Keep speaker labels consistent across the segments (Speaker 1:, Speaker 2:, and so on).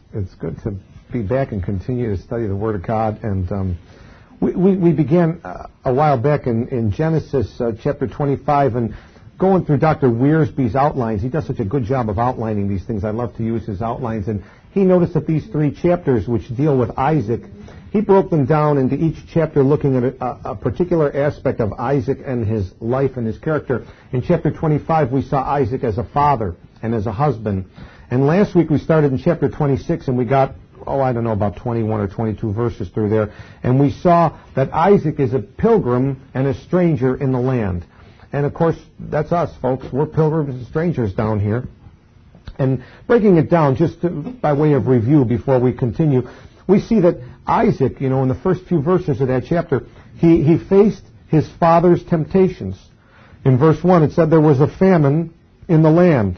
Speaker 1: It's good to be back and continue to study the Word of God. And we began a while back in Genesis chapter 25 and going through Dr. Wiersbe's outlines. He does such a good job of outlining these things. I love to use his outlines. And he noticed that these 3 chapters, which deal with Isaac, he broke them down into each chapter looking at a particular aspect of Isaac and his life and his character. In chapter 25, we saw Isaac as a father and as a husband. And last week we started in chapter 26 and we got, about 21 or 22 verses through there. And we saw that Isaac is a pilgrim and a stranger in the land. And of course, that's us, folks. We're pilgrims and strangers down here. And breaking it down, by way of review before we continue, we see that Isaac, in the first few verses of that chapter, he faced his father's temptations. In verse 1, it said there was a famine in the land.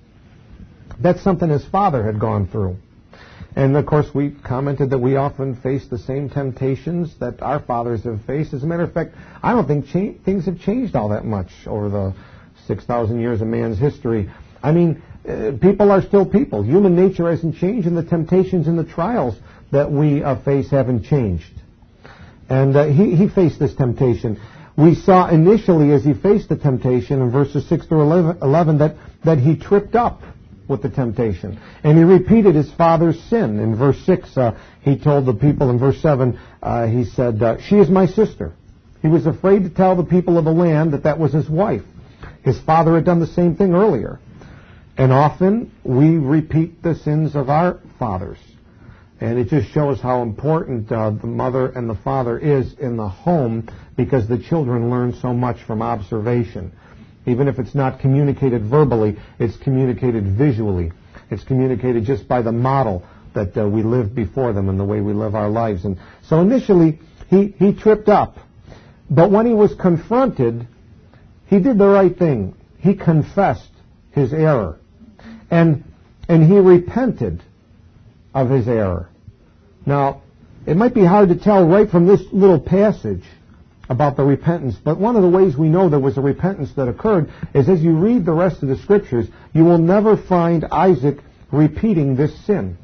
Speaker 1: That's something his father had gone through. And, of course, we commented that we often face the same temptations that our fathers have faced. As a matter of fact, I don't think things have changed all that much over the 6,000 years of man's history. I mean, people are still people. Human nature hasn't changed, and the temptations and the trials that we face haven't changed. And he faced this temptation. We saw initially as he faced the temptation in verses 6 through 11 that he tripped up with the temptation. And he repeated his father's sin. In verse 6, he told the people, in verse 7, he said, she is my sister. He was afraid to tell the people of the land that was his wife. His father had done the same thing earlier. And often we repeat the sins of our fathers. And it just shows how important the mother and the father is in the home, because the children learn so much from observation. Even if it's not communicated verbally, it's communicated visually. It's communicated just by the model that we live before them and the way we live our lives. And so initially, he tripped up. But when he was confronted, he did the right thing. He confessed his error. And he repented of his error. Now, it might be hard to tell right from this little passage about the repentance, but one of the ways we know there was a repentance that occurred is as you read the rest of the Scriptures, you will never find Isaac repeating this sin.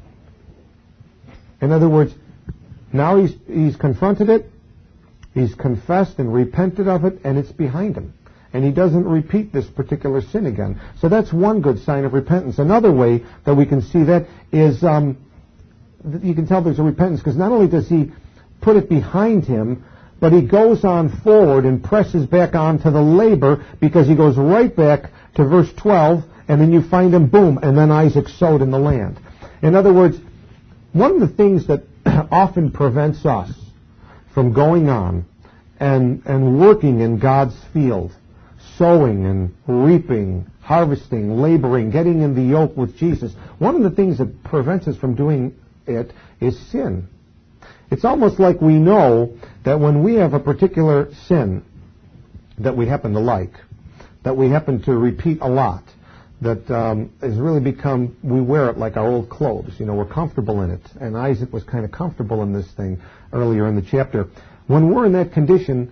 Speaker 1: In other words, now he's confronted it, he's confessed and repented of it, and it's behind him. And he doesn't repeat this particular sin again. So that's one good sign of repentance. Another way that we can see that is you can tell there's a repentance because not only does he put it behind him, but he goes on forward and presses back on to the labor, because he goes right back to verse 12, and then you find him, boom, and then Isaac sowed in the land. In other words, one of the things that often prevents us from going on and working in God's field, sowing and reaping, harvesting, laboring, getting in the yoke with Jesus, one of the things that prevents us from doing it is sin. It's almost like we know that when we have a particular sin that we happen to like, that we happen to repeat a lot, that has really become, we wear it like our old clothes. We're comfortable in it. And Isaac was kind of comfortable in this thing earlier in the chapter. When we're in that condition,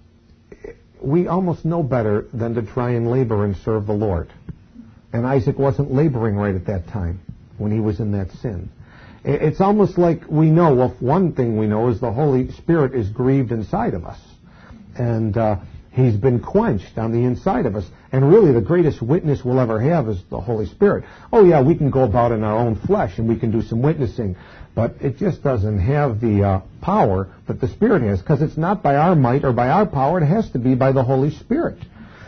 Speaker 1: we almost know better than to try and labor and serve the Lord. And Isaac wasn't laboring right at that time when he was in that sin. It's almost like we know, one thing we know is the Holy Spirit is grieved inside of us. And he's been quenched on the inside of us. And really the greatest witness we'll ever have is the Holy Spirit. Oh yeah, we can go about in our own flesh and we can do some witnessing. But it just doesn't have the power that the Spirit has, because it's not by our might or by our power. It has to be by the Holy Spirit.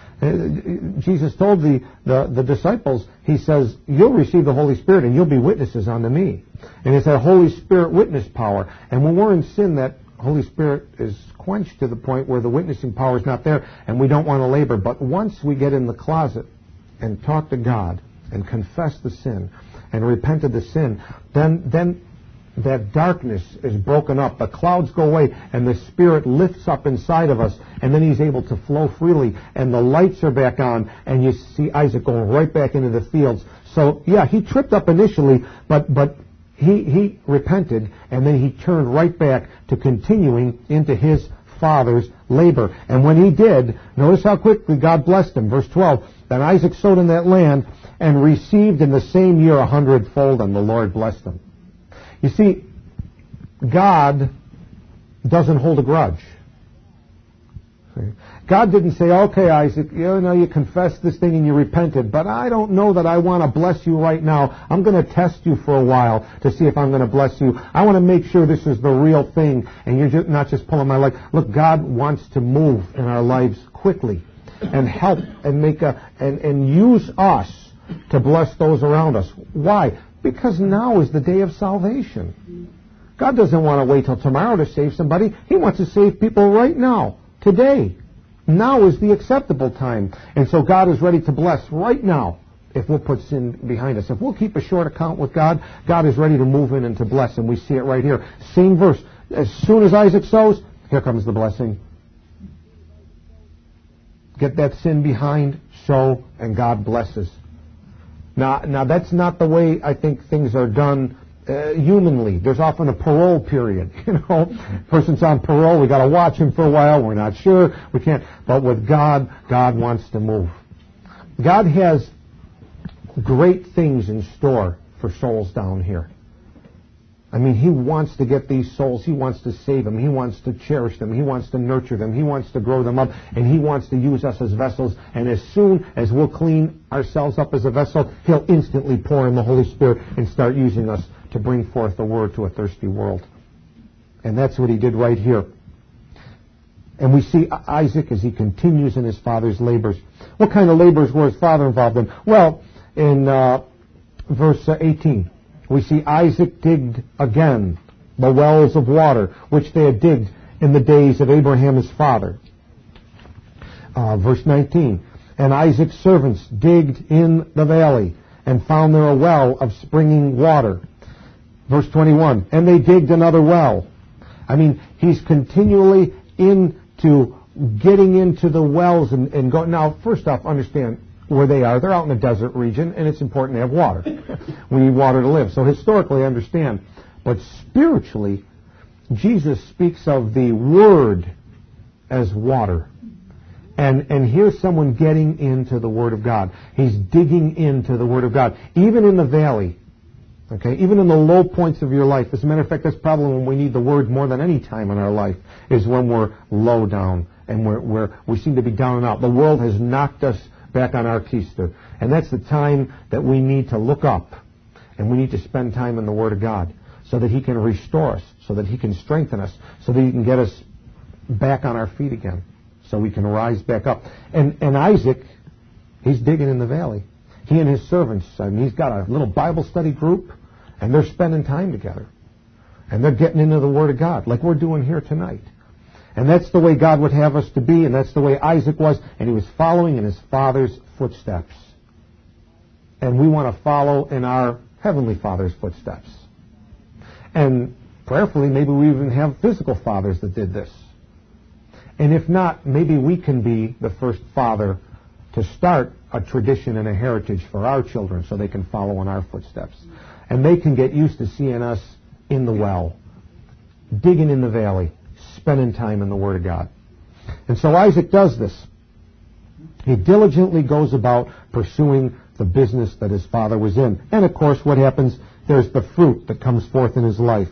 Speaker 1: Jesus told the disciples, he says, you'll receive the Holy Spirit and you'll be witnesses unto me. And it's that Holy Spirit witness power. And when we're in sin, that Holy Spirit is quenched to the point where the witnessing power is not there and we don't want to labor. But once we get in the closet and talk to God and confess the sin and repent of the sin, then that darkness is broken up. The clouds go away and the Spirit lifts up inside of us, and then he's able to flow freely and the lights are back on, and you see Isaac going right back into the fields. So yeah, he tripped up initially, but he repented, and then he turned right back to continuing into his father's labor. And when he did, notice how quickly God blessed him. Verse 12, then Isaac sowed in that land and received in the same year 100-fold, and the Lord blessed him. You see, God doesn't hold a grudge. God didn't say, okay, Isaac, you confessed this thing and you repented, but I don't know that I want to bless you right now. I'm going to test you for a while to see if I'm going to bless you. I want to make sure this is the real thing and you're not just pulling my leg. Look, God wants to move in our lives quickly and help and and use us to bless those around us. Why? Because now is the day of salvation. God doesn't want to wait till tomorrow to save somebody. He wants to save people right now, today. Now is the acceptable time. And so God is ready to bless right now if we'll put sin behind us. If we'll keep a short account with God, God is ready to move in and to bless. And we see it right here. Same verse. As soon as Isaac sows, here comes the blessing. Get that sin behind, sow, and God blesses. Now that's not the way I think things are done humanly. There's often a parole period. Person's on parole. We got to watch him for a while. We're not sure. We can't. But with God, God wants to move. God has great things in store for souls down here. I mean, He wants to get these souls. He wants to save them. He wants to cherish them. He wants to nurture them. He wants to grow them up. And He wants to use us as vessels. And as soon as we'll clean ourselves up as a vessel, He'll instantly pour in the Holy Spirit and start using us to bring forth the Word to a thirsty world. And that's what He did right here. And we see Isaac as he continues in his father's labors. What kind of labors were his father involved in? Well, in verse 18, we see Isaac digged again the wells of water, which they had digged in the days of Abraham his father. Verse 19, and Isaac's servants digged in the valley and found there a well of springing water. Verse 21, and they digged another well. I mean, he's continually into getting into the wells and go. Now, first off, understand where they are. They're out in a desert region, and it's important to have water. We need water to live. So historically, understand. But spiritually, Jesus speaks of the Word as water. And here's someone getting into the Word of God. He's digging into the Word of God. Even in the valley, okay, even in the low points of your life. As a matter of fact, that's probably when we need the Word more than any time in our life, is when we're low down and we seem to be down and out. The world has knocked us back on our keister. And that's the time that we need to look up and we need to spend time in the Word of God so that He can restore us, so that He can strengthen us, so that He can get us back on our feet again, so we can rise back up. And Isaac, he's digging in the valley. He and his servants, I mean, he's got a little Bible study group, and they're spending time together. And they're getting into the Word of God, like we're doing here tonight. And that's the way God would have us to be, and that's the way Isaac was, and he was following in his father's footsteps. And we want to follow in our Heavenly Father's footsteps. And prayerfully, maybe we even have physical fathers that did this. And if not, maybe we can be the first father to start a tradition and a heritage for our children so they can follow in our footsteps. And they can get used to seeing us in the well, digging in the valley, spending time in the Word of God. And so Isaac does this. He diligently goes about pursuing the business that his father was in. And of course, what happens? There's the fruit that comes forth in his life.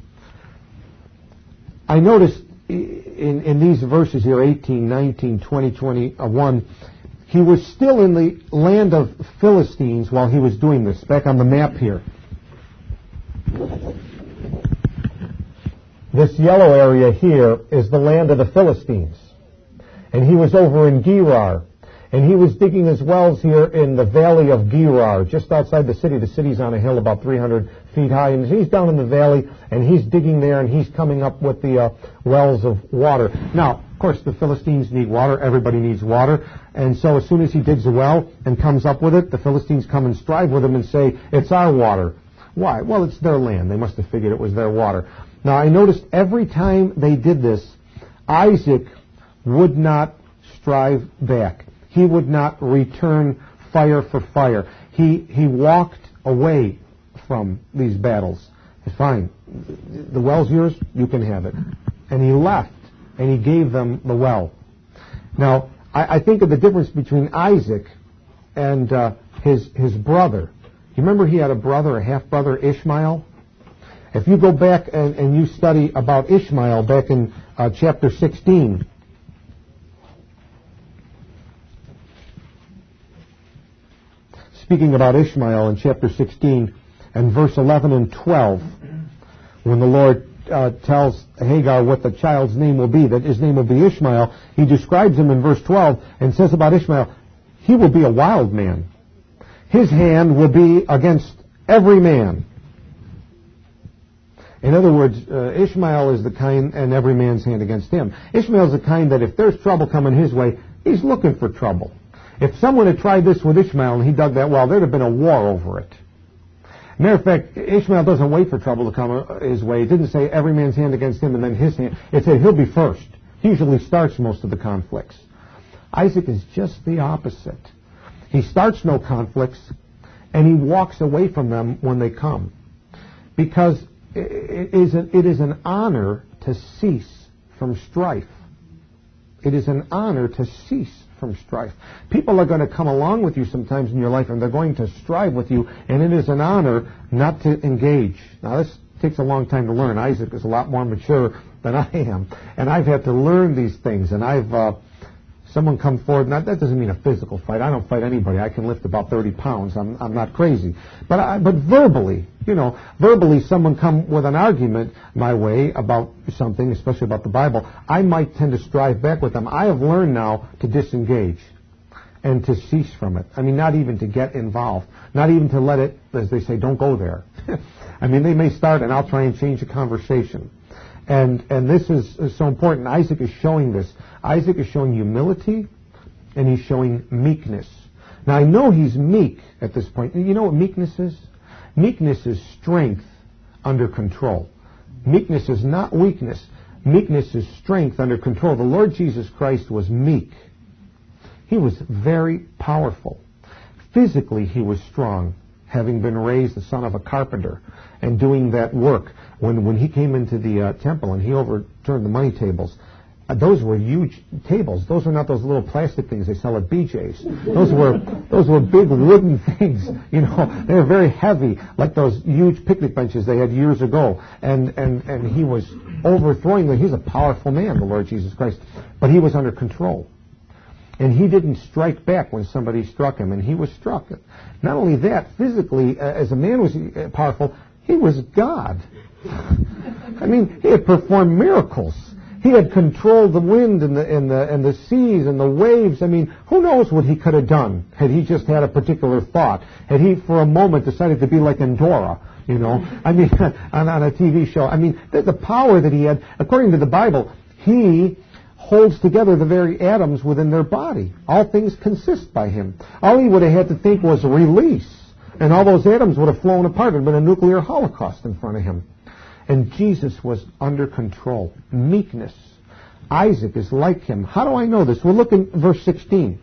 Speaker 1: I noticed in these verses here, 18, 19, 20, 21, he was still in the land of Philistines while he was doing this. Back on the map here. This yellow area here is the land of the Philistines. And he was over in Gerar. And he was digging his wells here in the valley of Gerar, just outside the city. The city's on a hill about 300 feet high. And he's down in the valley, and he's digging there, and he's coming up with the wells of water. Now, of course, the Philistines need water. Everybody needs water. And so as soon as he digs a well and comes up with it, the Philistines come and strive with him and say, it's our water. Why? Well, it's their land. They must have figured it was their water. Now, I noticed every time they did this, Isaac would not strive back. He would not return fire for fire. He walked away from these battles. Fine. The well's yours, you can have it. And he left, and he gave them the well. Now, I think of the difference between Isaac and his brother. You remember he had a brother, a half-brother, Ishmael? If you go back and you study about Ishmael back in chapter 16, speaking about Ishmael in chapter 16 and verse 11 and 12, when the Lord tells Hagar what the child's name will be, that his name will be Ishmael, he describes him in verse 12 and says about Ishmael, he will be a wild man. His hand will be against every man. In other words, Ishmael is the kind, and every man's hand against him. Ishmael is the kind that if there's trouble coming his way, he's looking for trouble. If someone had tried this with Ishmael and he dug that well, there'd have been a war over it. Matter of fact, Ishmael doesn't wait for trouble to come his way. It didn't say every man's hand against him and then his hand. It said he'll be first. He usually starts most of the conflicts. Isaac is just the opposite. He starts no conflicts, and he walks away from them when they come. Because it is an honor to cease from strife. It is an honor to cease from strife. People are going to come along with you sometimes in your life, and they're going to strive with you, and it is an honor not to engage. Now, this takes a long time to learn. Isaac is a lot more mature than I am, and I've had to learn these things, and someone come forward, that doesn't mean a physical fight. I don't fight anybody. I can lift about 30 pounds. I'm not crazy. But verbally, verbally someone come with an argument my way about something, especially about the Bible, I might tend to strive back with them. I have learned now to disengage and to cease from it. I mean, not even to get involved. Not even to let it, as they say, don't go there. I mean, they may start and I'll try and change the conversation. And this is so important. Isaac is showing this. Isaac is showing humility, and he's showing meekness. Now, I know he's meek at this point. You know what meekness is? Meekness is strength under control. Meekness is not weakness. Meekness is strength under control. The Lord Jesus Christ was meek. He was very powerful. Physically, he was strong, having been raised the son of a carpenter and doing that work. When he came into the temple and he overturned the money tables, those were huge tables. Those are not those little plastic things they sell at BJ's. Those were big wooden things. They were very heavy, like those huge picnic benches they had years ago. And he was overthrowing them. He's a powerful man, the Lord Jesus Christ, but he was under control. And he didn't strike back when somebody struck him, and he was struck. Not only that, physically, as a man was powerful, he was God. I mean, he had performed miracles. He had controlled the wind and the seas and the waves. I mean, who knows what he could have done had he just had a particular thought. Had he, for a moment, decided to be like Endora, I mean, on a TV show. I mean, the power that he had, according to the Bible, he holds together the very atoms within their body. All things consist by him. All he would have had to think was release, and all those atoms would have flown apart. There would have been a nuclear holocaust in front of him. And Jesus was under control. Meekness. Isaac is like him. How do I know this? Well, look in verse 16.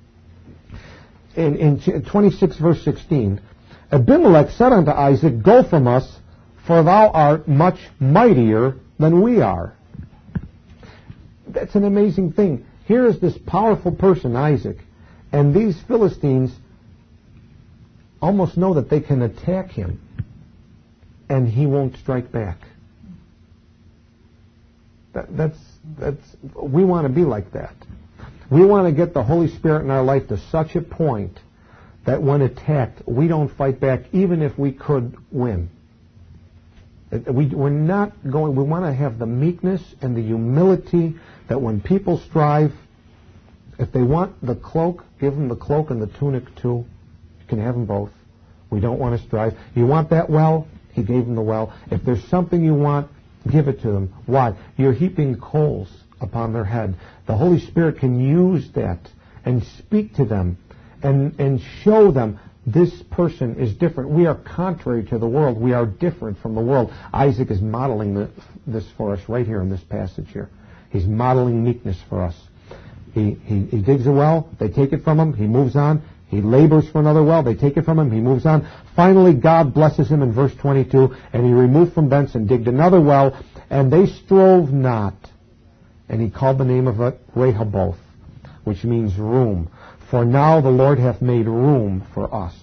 Speaker 1: In 26 verse 16, Abimelech said unto Isaac, Go from us, for thou art much mightier than we are. That's an amazing thing. Here is this powerful person, Isaac, and these Philistines almost know that they can attack him, and he won't strike back. We want to be like that. We want to get the Holy Spirit in our life to such a point that when attacked, we don't fight back, even if we could win. We're not going. We want to have the meekness and the humility that when people strive, if they want the cloak, give them the cloak and the tunic too. You can have them both. We don't want to strive. You want that well? He gave them the well. If there's something you want, give it to them. Why? You're heaping coals upon their head. The Holy Spirit can use that and speak to them and show them this person is different. We are contrary to the world. We are different from the world. Isaac is modeling this for us right here in this passage here. He's modeling meekness for us. He digs a well. They take it from him. He moves on. He labors for another well. They take it from him. He moves on. Finally, God blesses him in verse 22, and he removed from thence and digged another well, and they strove not. And he called the name of it Rehoboth, which means room. For now the Lord hath made room for us.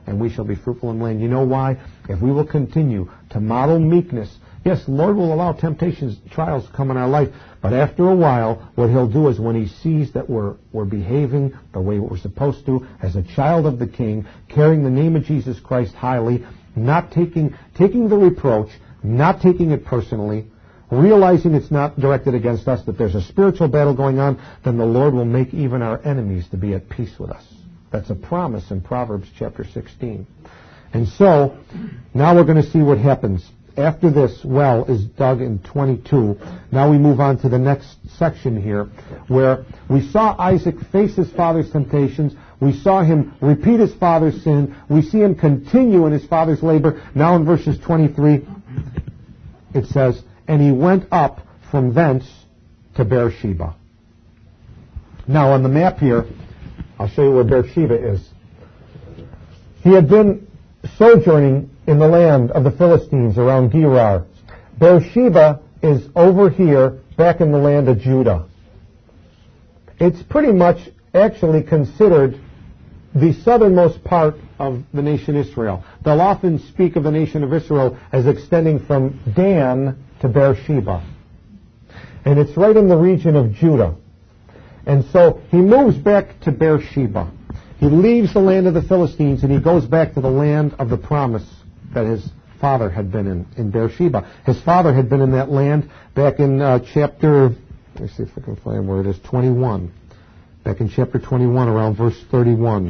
Speaker 1: and we shall be fruitful in the land. You know why? If we will continue to model meekness, yes, the Lord will allow temptations, trials to come in our life, but after a while, what He'll do is when He sees that we're behaving the way we're supposed to, as a child of the King, carrying the name of Jesus Christ highly, not taking the reproach, not taking it personally, realizing it's not directed against us, that there's a spiritual battle going on, then the Lord will make even our enemies to be at peace with us. That's a promise in Proverbs chapter 16. And so, now we're going to see what happens. After this well is dug in 22, now we move on to the next section here, where we saw Isaac face his father's temptations. We saw him repeat his father's sin. We see him continue in his father's labor. Now in verses 23, it says, and he went up from thence to Beersheba. Now on the map here, I'll show you where Beersheba is. He had been sojourning in the land of the Philistines around Gerar. Beersheba is over here, back in the land of Judah. It's pretty much actually considered the southernmost part of the nation Israel. They'll often speak of the nation of Israel as extending from Dan to Beersheba. And it's right in the region of Judah. And so he moves back to Beersheba. He leaves the land of the Philistines and he goes back to the land of the promise that his father had been in Beersheba. His father had been in that land back in chapter, let me see if I can find where it is, 21. Back in chapter 21, around verse 31.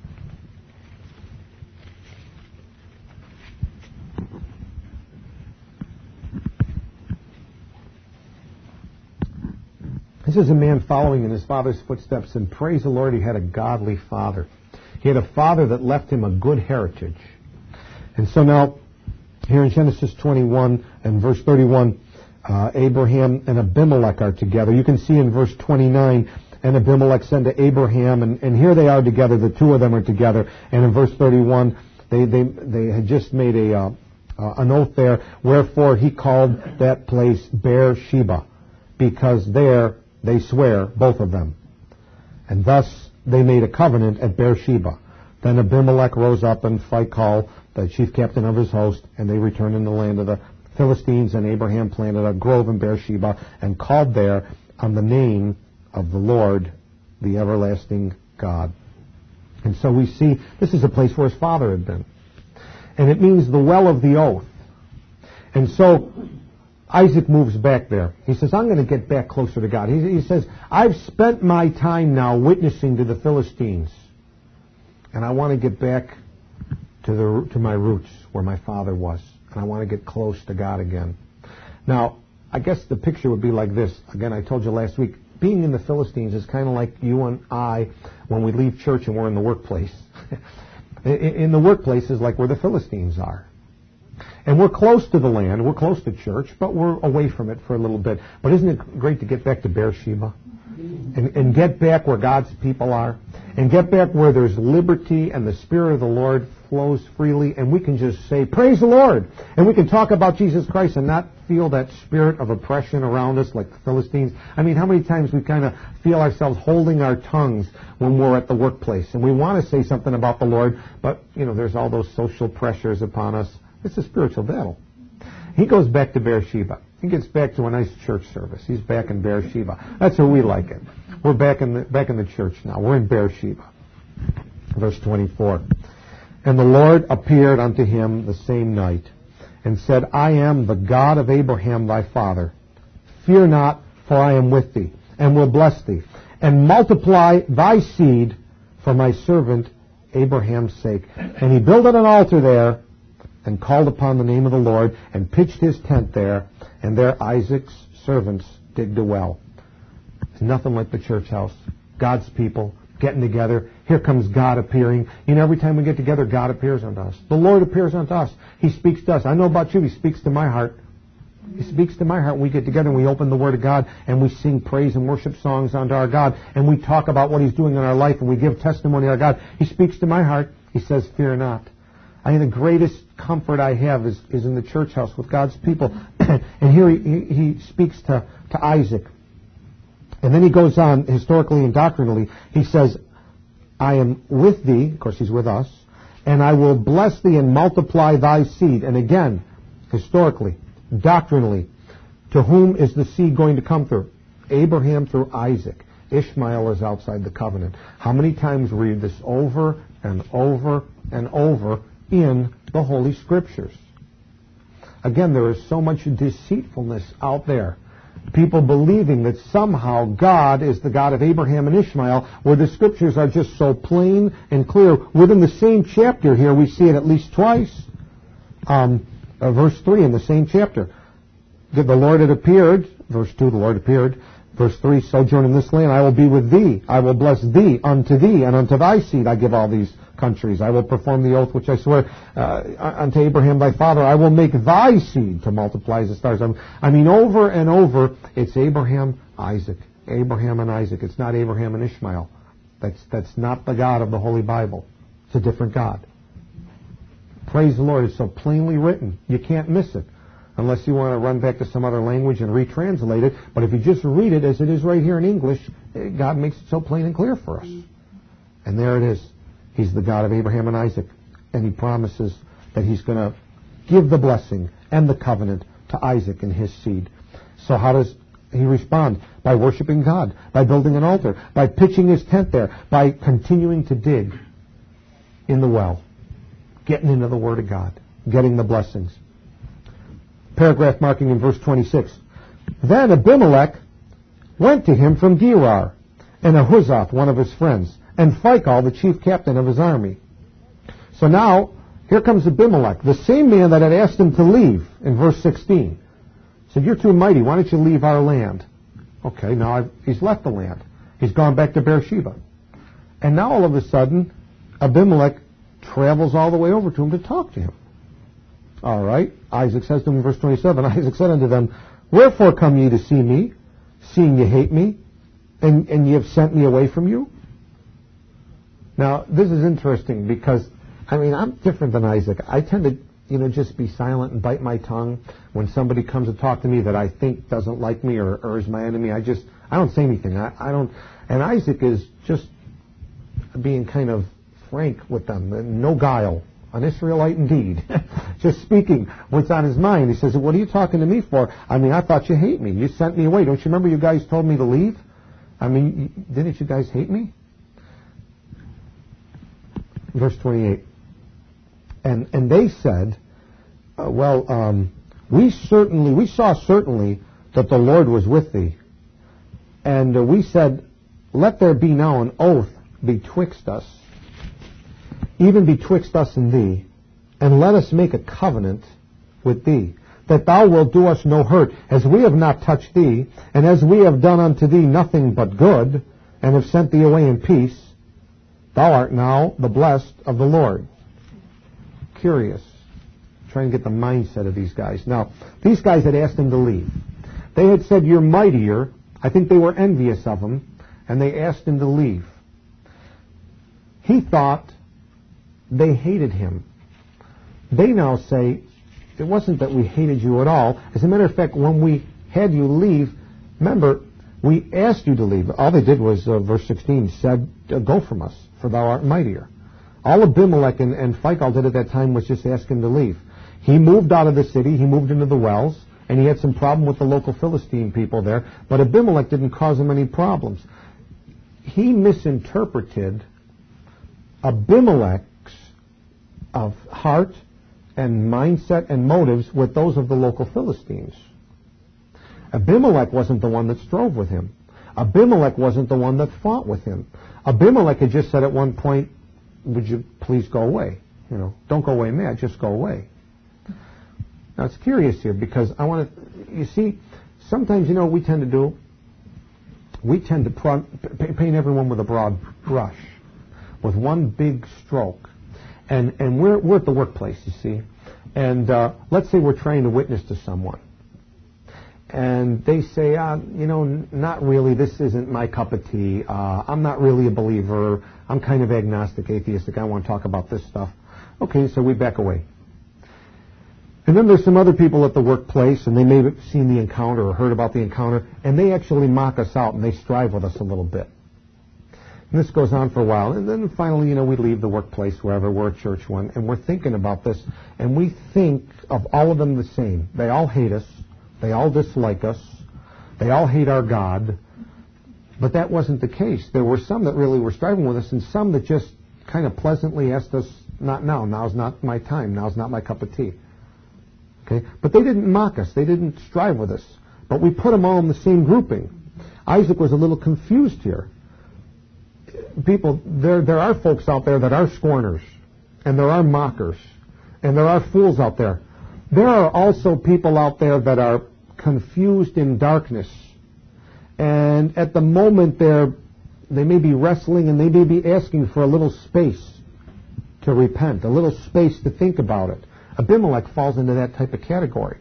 Speaker 1: This is a man following in his father's footsteps, and praise the Lord, he had a godly father. He had a father that left him a good heritage. And so now, here in Genesis 21 and verse 31, Abraham and Abimelech are together. You can see in verse 29, and Abimelech sent to Abraham, and here they are together, the two of them are together. And in verse 31, they had just made an oath there, wherefore he called that place Beersheba, because there they swear, both of them. And thus they made a covenant at Beersheba. Then Abimelech rose up and Phicol, the chief captain of his host, and they returned in the land of the Philistines, and Abraham planted a grove in Beersheba and called there on the name of the Lord, the everlasting God. And so we see this is a place where his father had been. And it means the well of the oath. And so Isaac moves back there. He says, I'm going to get back closer to God. He says, I've spent my time now witnessing to the Philistines, and I want to get back to my roots where my father was, and I want to get close to God again. Now, I guess the picture would be like this. Again, I told you last week, being in the Philistines is kind of like you and I when we leave church and we're in the workplace. In the workplace is like where the Philistines are. And we're close to the land, we're close to church, but we're away from it for a little bit. But isn't it great to get back to Beersheba? And get back where God's people are? And get back where there's liberty and the Spirit of the Lord flows freely, and we can just say, praise the Lord! And we can talk about Jesus Christ and not feel that spirit of oppression around us like the Philistines. I mean, how many times we kind of feel ourselves holding our tongues when we're at the workplace, and we want to say something about the Lord, but, there's all those social pressures upon us. It's a spiritual battle. He goes back to Beersheba. He gets back to a nice church service. He's back in Beersheba. That's where we like it. We're back in the church now. We're in Beersheba. Verse 24. And the Lord appeared unto him the same night, and said, I am the God of Abraham thy father. Fear not, for I am with thee, and will bless thee, and multiply thy seed for my servant Abraham's sake. And he builded an altar there, and called upon the name of the Lord, and pitched his tent there, and there Isaac's servants digged a well. It's nothing like the church house. God's people getting together. Here comes God appearing. Every time we get together, God appears unto us. The Lord appears unto us. He speaks to us. I know about you, He speaks to my heart. He speaks to my heart. We get together and we open the Word of God, and we sing praise and worship songs unto our God, and we talk about what He's doing in our life, and we give testimony to our God. He speaks to my heart. He says, fear not. I think the greatest comfort I have is in the church house with God's people. And here he speaks to Isaac. And then he goes on, historically and doctrinally, he says, I am with thee, of course he's with us, and I will bless thee and multiply thy seed. And again, historically, doctrinally, to whom is the seed going to come through? Abraham through Isaac. Ishmael is outside the covenant. How many times read this over and over and over in the Holy Scriptures? Again, there is so much deceitfulness out there. People believing that somehow God is the God of Abraham and Ishmael, where the Scriptures are just so plain and clear. Within the same chapter here, we see it at least twice. Verse 3 in the same chapter. The Lord had appeared. Verse 2, the Lord appeared. Verse 3, sojourn in this land, I will be with thee. I will bless thee, and unto thy seed I give all these countries. I will perform the oath which I swear unto Abraham thy father. I will make thy seed to multiply as the stars. I mean, over and over, it's Abraham, Isaac. Abraham and Isaac. It's not Abraham and Ishmael. That's not the God of the Holy Bible. It's a different God. Praise the Lord. It's so plainly written. You can't miss it. Unless you want to run back to some other language and retranslate it. But if you just read it as it is right here in English, God makes it so plain and clear for us. And there it is. He's the God of Abraham and Isaac. And He promises that He's going to give the blessing and the covenant to Isaac and his seed. So how does He respond? By worshiping God, by building an altar, by pitching his tent there, by continuing to dig in the well, getting into the Word of God, getting the blessings. Paragraph marking in verse 26. Then Abimelech went to him from Gerar, and Ahuzath, one of his friends, and Phicol, the chief captain of his army. So now, here comes Abimelech, the same man that had asked him to leave in verse 16. Said, you're too mighty, why don't you leave our land? Okay, now he's left the land. He's gone back to Beersheba. And now all of a sudden, Abimelech travels all the way over to him to talk to him. All right. Isaac says to him in verse 27, Isaac said unto them, wherefore come ye to see me, seeing ye hate me, and ye have sent me away from you? Now, this is interesting because, I'm different than Isaac. I tend to, just be silent and bite my tongue when somebody comes to talk to me that I think doesn't like me or is my enemy. I don't say anything. I don't. And Isaac is just being kind of frank with them, no guile. An Israelite indeed. Just speaking what's on his mind. He says, what are you talking to me for? I thought you hate me. You sent me away. Don't you remember you guys told me to leave? Didn't you guys hate me? Verse 28. And they said, we saw certainly that the Lord was with thee. And we said, let there be now an oath betwixt us, even betwixt us and thee, and let us make a covenant with thee, that thou wilt do us no hurt, as we have not touched thee, and as we have done unto thee nothing but good, and have sent thee away in peace. Thou art now the blessed of the Lord. Curious. Trying to get the mindset of these guys. Now, these guys had asked him to leave. They had said, you're mightier. I think they were envious of him, and they asked him to leave. He thought they hated him. They now say, it wasn't that we hated you at all. As a matter of fact, when we had you leave, remember, we asked you to leave. All they did was, verse 16, said, go from us, for thou art mightier. All Abimelech and Phicol did at that time was just ask him to leave. He moved out of the city, he moved into the wells, and he had some problem with the local Philistine people there, but Abimelech didn't cause him any problems. He misinterpreted Abimelech's of heart and mindset and motives with those of the local Philistines. Abimelech wasn't the one that strove with him. Abimelech wasn't the one that fought with him. Abimelech had just said at one point, would you please go away? Don't go away mad, just go away. Now it's curious here because I want to, you see, sometimes we tend to paint everyone with a broad brush, with one big stroke. And we're at the workplace, you see. And let's say we're trying to witness to someone. And they say, not really, this isn't my cup of tea. I'm not really a believer. I'm kind of agnostic, atheistic. I want to talk about this stuff. Okay, so we back away. And then there's some other people at the workplace, and they may have seen the encounter or heard about the encounter, and they actually mock us out, and they strive with us a little bit. And this goes on for a while. And then finally, we leave the workplace, wherever, we're a church one, and we're thinking about this, and we think of all of them the same. They all hate us. They all dislike us. They all hate our God. But that wasn't the case. There were some that really were striving with us, and some that just kind of pleasantly asked us, not now. Now's not my time. Now's not my cup of tea. Okay? But they didn't mock us. They didn't strive with us. But we put them all in the same grouping. Isaac was a little confused here. People, there are folks out there that are scorners, and there are mockers, and there are fools out there. There are also people out there that are confused in darkness, and at the moment they may be wrestling, and they may be asking for a little space to repent, a little space to think about it. Abimelech falls into that type of category.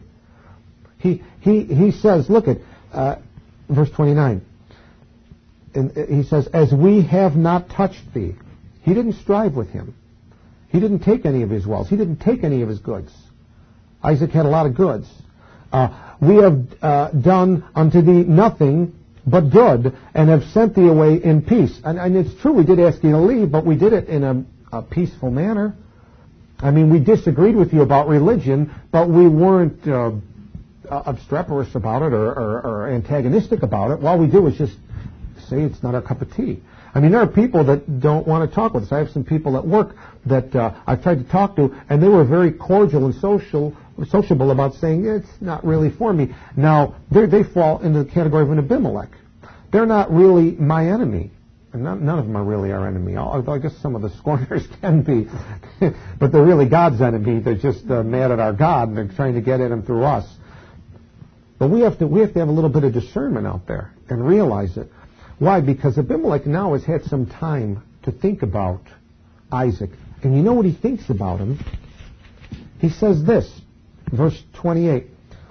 Speaker 1: He says, look at verse 29. And he says, as we have not touched thee. He didn't strive with him. He didn't take any of his wells. He didn't take any of his goods. Isaac had a lot of goods. We have done unto thee nothing but good, and have sent thee away in peace. And it's true, we did ask you to leave, but we did it in a peaceful manner. I mean, we disagreed with you about religion, but we weren't obstreperous about it or antagonistic about it. All we do is just say it's not our cup of tea. I mean, there are people that don't want to talk with us. I have some people at work that I've tried to talk to, and they were very cordial and sociable about saying, it's not really for me. Now, they fall into the category of an Abimelech. They're not really my enemy. And none of them are really our enemy, although I guess some of the scorners can be. But they're really God's enemy. They're just mad at our God, and they're trying to get at him through us. But we have to have a little bit of discernment out there and realize it. Why? Because Abimelech now has had some time to think about Isaac. And you know what he thinks about him? He says this, verse 28.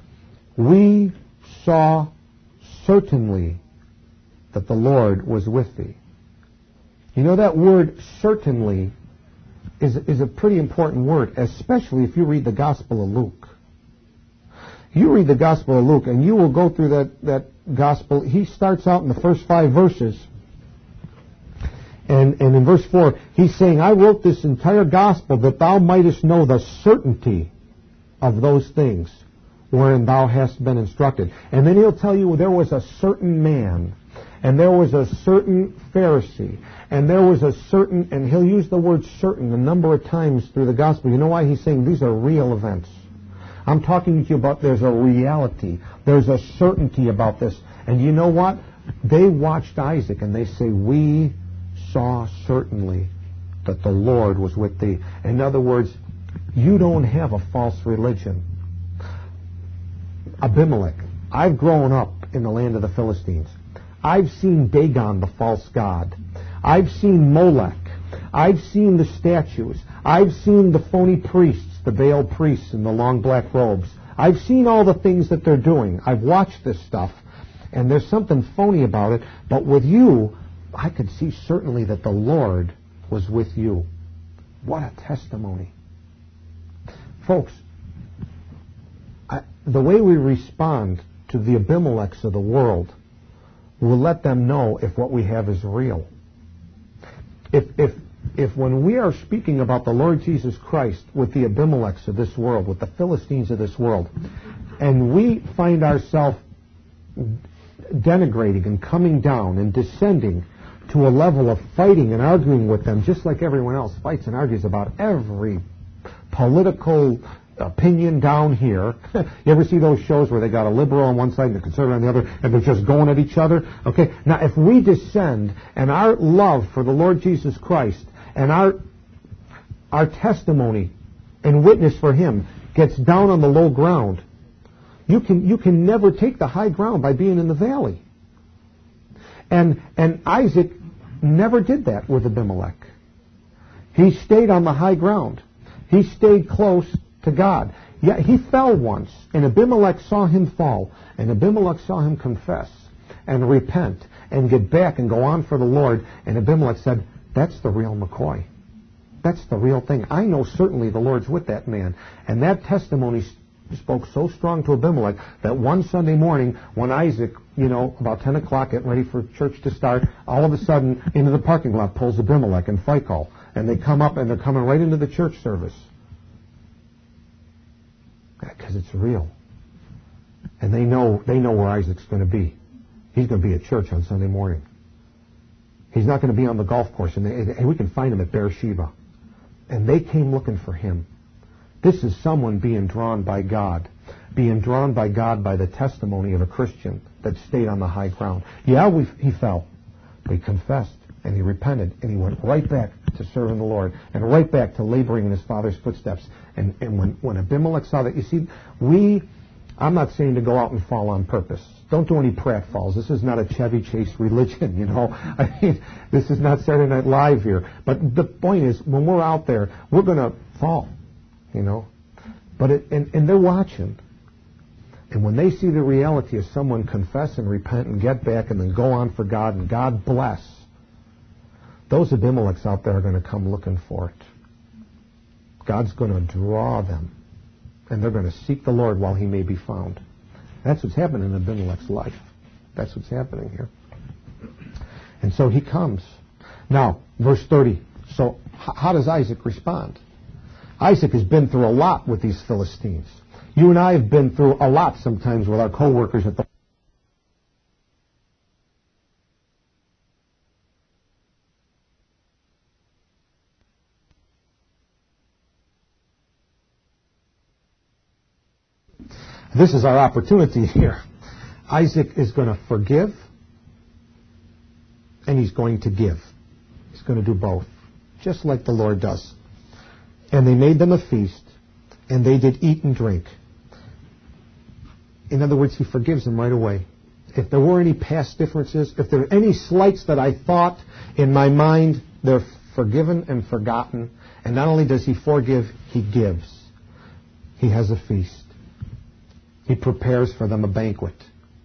Speaker 1: We saw certainly that the Lord was with thee. You know, that word certainly is a pretty important word, especially if you read the Gospel of Luke. You read the Gospel of Luke, and you will go through that Gospel. He starts out in the first 5 verses, and in verse 4, he's saying, I wrote this entire Gospel that thou mightest know the certainty of those things wherein thou hast been instructed. And then he'll tell you there was a certain man, and there was a certain Pharisee, and there was a certain, and he'll use the word certain a number of times through the Gospel. You know why? He's saying these are real events. I'm talking to you about there's a reality. There's a certainty about this. And you know what? They watched Isaac and they say, we saw certainly that the Lord was with thee. In other words, you don't have a false religion. Abimelech, I've grown up in the land of the Philistines. I've seen Dagon, the false god. I've seen Molech. I've seen the statues. I've seen the phony priests, the Baal priests in the long black robes. I've seen all the things that they're doing. I've watched this stuff, and there's something phony about it. But with you, I could see certainly that the Lord was with you. What a testimony. Folks, the way we respond to the Abimelechs of the world will let them know if what we have is real. If when we are speaking about the Lord Jesus Christ with the Abimelechs of this world, with the Philistines of this world, and we find ourselves denigrating and coming down and descending to a level of fighting and arguing with them, just like everyone else fights and argues about every political opinion down here. You ever see those shows where they got a liberal on one side and a conservative on the other, and they're just going at each other? Okay, now if we descend and our love for the Lord Jesus Christ and our testimony and witness for Him gets down on the low ground, you can never take the high ground by being in the valley. And Isaac never did that with Abimelech. He stayed on the high ground. He stayed close to God. Yeah, he fell once, and Abimelech saw him fall, and Abimelech saw him confess and repent and get back and go on for the Lord. And Abimelech said, that's the real McCoy. That's the real thing. I know certainly the Lord's with that man. And that testimony spoke so strong to Abimelech that one Sunday morning when Isaac, about 10 o'clock getting ready for church to start, all of a sudden into the parking lot pulls Abimelech and Phicol. And they come up and they're coming right into the church service. Because it's real. And they know where Isaac's going to be. He's going to be at church on Sunday morning. He's not going to be on the golf course. And we can find him at Beersheba. And they came looking for him. This is someone being drawn by God. Being drawn by God by the testimony of a Christian that stayed on the high ground. Yeah, he fell. But he confessed. And he repented. And he went right back to serving the Lord. And right back to laboring in his father's footsteps. And when Abimelech saw that, you see, I'm not saying to go out and fall on purpose. Don't do any pratfalls. This is not a Chevy Chase religion, I mean, this is not Saturday Night Live here. But the point is, when we're out there, we're going to fall, But and they're watching. And when they see the reality of someone confess and repent and get back and then go on for God and God bless, those Abimelechs out there are going to come looking for it. God's going to draw them. And they're going to seek the Lord while he may be found. That's what's happening in Abimelech's life. That's what's happening here. And so he comes. Now, verse 30. So how does Isaac respond? Isaac has been through a lot with these Philistines. You and I have been through a lot sometimes with our co-workers at the This is our opportunity here. Isaac is going to forgive, and he's going to give. He's going to do both, just like the Lord does. And they made them a feast, and they did eat and drink. In other words, he forgives them right away. If there were any past differences, if there were any slights that I thought in my mind, they're forgiven and forgotten. And not only does he forgive, he gives. He has a feast. He prepares for them a banquet.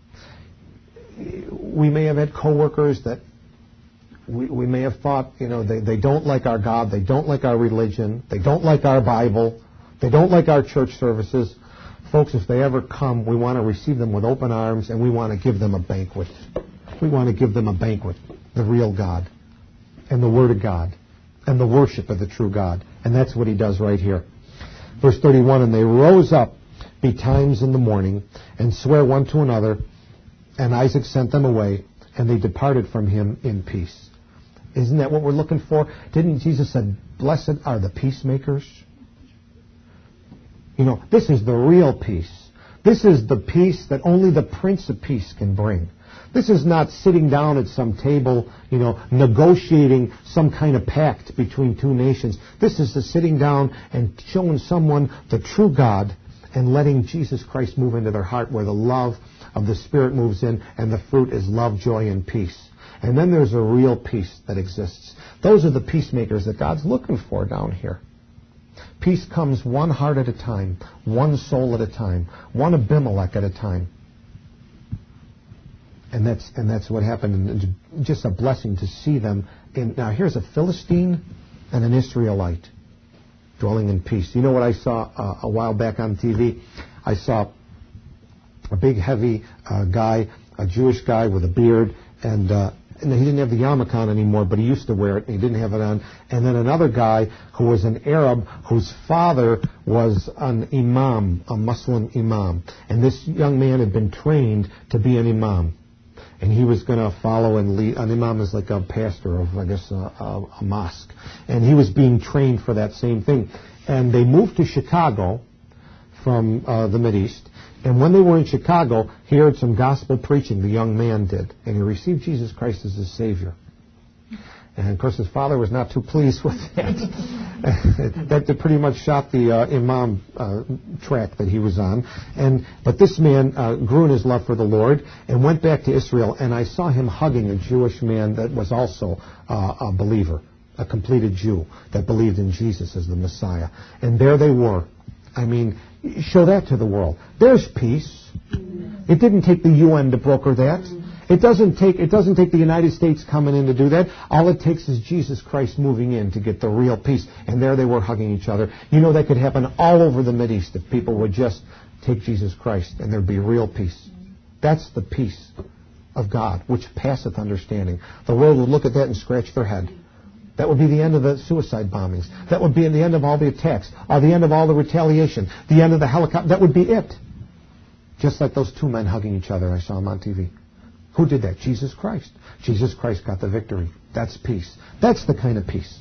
Speaker 1: We may have had coworkers that we may have thought, they don't like our God, they don't like our religion, they don't like our Bible, they don't like our church services. Folks, if they ever come, we want to receive them with open arms, and we want to give them a banquet. We want to give them a banquet, the real God, and the Word of God, and the worship of the true God. And that's what he does right here. Verse 31, and they rose up betimes in the morning, and swear one to another, and Isaac sent them away, and they departed from him in peace. Isn't that what we're looking for? Didn't Jesus say, blessed are the peacemakers? This is the real peace. This is the peace that only the Prince of Peace can bring. This is not sitting down at some table, negotiating some kind of pact between two nations. This is the sitting down and showing someone the true God and letting Jesus Christ move into their heart, where the love of the Spirit moves in, and the fruit is love, joy, and peace. And then there's a real peace that exists. Those are the peacemakers that God's looking for down here. Peace comes one heart at a time, one soul at a time, one Abimelech at a time. And that's what happened. And it's just a blessing to see them. Now here's a Philistine and an Israelite dwelling in peace. You know what I saw a while back on TV? I saw a big, heavy guy, a Jewish guy with a beard, and he didn't have the yarmulke on anymore, but he used to wear it, and he didn't have it on. And then another guy who was an Arab, whose father was an imam, a Muslim imam. And this young man had been trained to be an imam. And he was going to follow and lead. An imam is like a pastor of, I guess, a mosque. And he was being trained for that same thing. And they moved to Chicago from the Mideast. And when they were in Chicago, he heard some gospel preaching, the young man did. And he received Jesus Christ as his Savior. And, of course, his father was not too pleased with that. That pretty much shot the imam track that he was on. But this man grew in his love for the Lord and went back to Israel. And I saw him hugging a Jewish man that was also a believer, a completed Jew that believed in Jesus as the Messiah. And there they were. I mean, show that to the world. There's peace. It didn't take the UN to broker that. It doesn't take the United States coming in to do that. All it takes is Jesus Christ moving in to get the real peace. And there they were hugging each other. That could happen all over the Mideast if people would just take Jesus Christ, and there'd be real peace. That's the peace of God, which passeth understanding. The world would look at that and scratch their head. That would be the end of the suicide bombings. That would be the end of all the attacks, or the end of all the retaliation, the end of the helicopter. That would be it. Just like those two men hugging each other I saw them on TV. Who did that? Jesus Christ. Jesus Christ got the victory. That's peace. That's the kind of peace.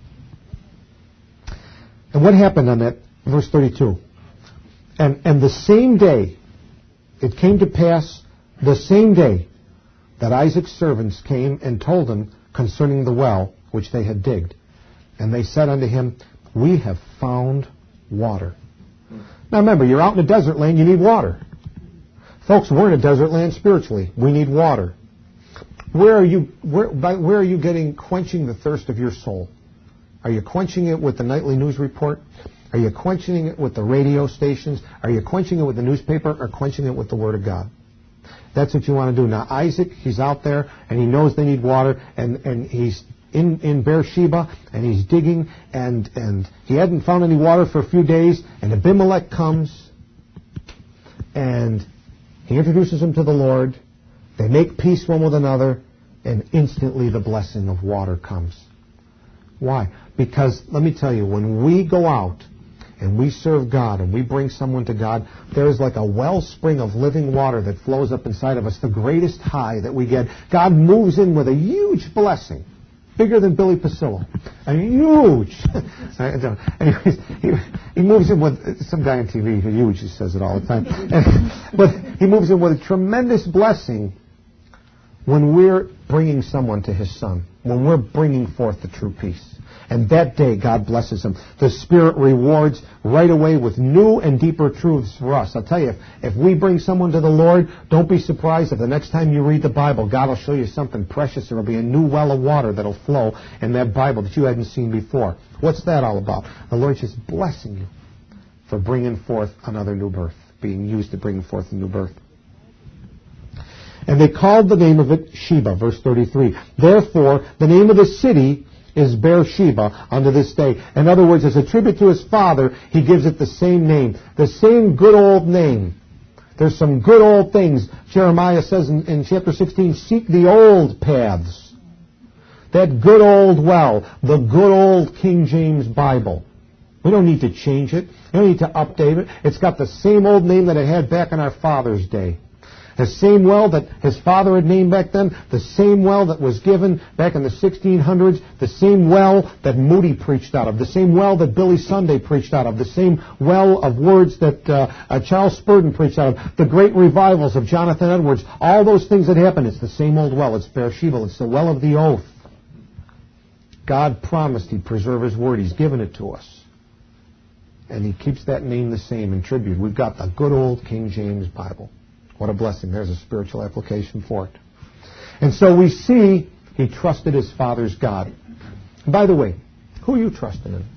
Speaker 1: And what happened on that? Verse 32. And the same day, it came to pass, the same day, that Isaac's servants came and told him concerning the well which they had digged. And they said unto him, we have found water. Now remember, you're out in a desert land, you need water. Folks, we're in a desert land spiritually. We need water. Where are you getting quenching the thirst of your soul? Are you quenching it with the nightly news report? Are you quenching it with the radio stations? Are you quenching it with the newspaper, or quenching it with the Word of God? That's what you want to do. Now Isaac, he's out there and he knows they need water, and he's in Beersheba and he's digging, and he hadn't found any water for a few days, and Abimelech comes and he introduces him to the Lord. They make peace one with another, and instantly the blessing of water comes. Why? Because, let me tell you, when we go out and we serve God and we bring someone to God, there's like a wellspring of living water that flows up inside of us, the greatest high that we get. God moves in with a huge blessing, bigger than Billy Pasillo. I mean, huge. Anyways, he moves in with, some guy on TV, huge, he says it all the time. But he moves in with a tremendous blessing when we're bringing someone to His Son, when we're bringing forth the true peace. And that day, God blesses them. The Spirit rewards right away with new and deeper truths for us. I'll tell you, if we bring someone to the Lord, don't be surprised if the next time you read the Bible, God will show you something precious. There will be a new well of water that will flow in that Bible that you hadn't seen before. What's that all about? The Lord's just blessing you for bringing forth another new birth, being used to bring forth a new birth. And they called the name of it Sheba, verse 33. Therefore, the name of the city is Beersheba unto this day. In other words, as a tribute to his father, he gives it the same name. The same good old name. There's some good old things. Jeremiah says in chapter 16, seek the old paths. That good old well, the good old King James Bible. We don't need to change it. We don't need to update it. It's got the same old name that it had back in our father's day. The same well that his father had named back then, the same well that was given back in the 1600s, the same well that Moody preached out of, the same well that Billy Sunday preached out of, the same well of words that Charles Spurgeon preached out of, the great revivals of Jonathan Edwards, all those things that happened, it's the same old well. It's Beersheba. It's the well of the oath. God promised He'd preserve His word. He's given it to us. And He keeps that name the same in tribute. We've got the good old King James Bible. What a blessing. There's a spiritual application for it. And so we see he trusted his father's God. By the way, who are you trusting in?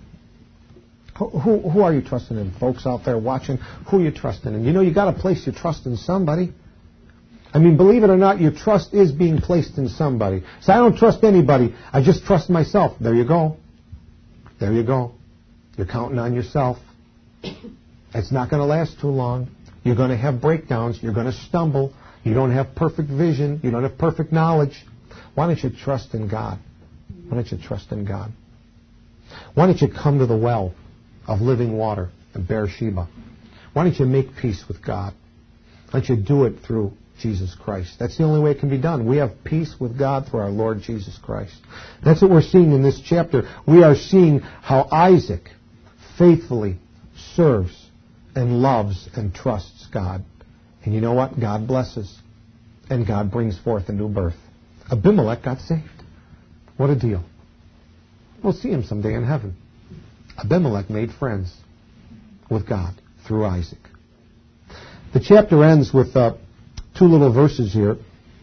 Speaker 1: Who are you trusting in? Folks out there watching, who are you trusting in? You know, you got to place your trust in somebody. I mean, believe it or not, your trust is being placed in somebody. So I don't trust anybody. I just trust myself. There you go. There you go. You're counting on yourself. It's not going to last too long. You're going to have breakdowns. You're going to stumble. You don't have perfect vision. You don't have perfect knowledge. Why don't you trust in God? Why don't you trust in God? Why don't you come to the well of living water in Beersheba? Why don't you make peace with God? Why don't you do it through Jesus Christ? That's the only way it can be done. We have peace with God through our Lord Jesus Christ. That's what we're seeing in this chapter. We are seeing how Isaac faithfully serves and loves and trusts God. And you know what? God blesses. And God brings forth a new birth. Abimelech got saved. What a deal. We'll see him someday in heaven. Abimelech made friends with God through Isaac. The chapter ends with two little verses here.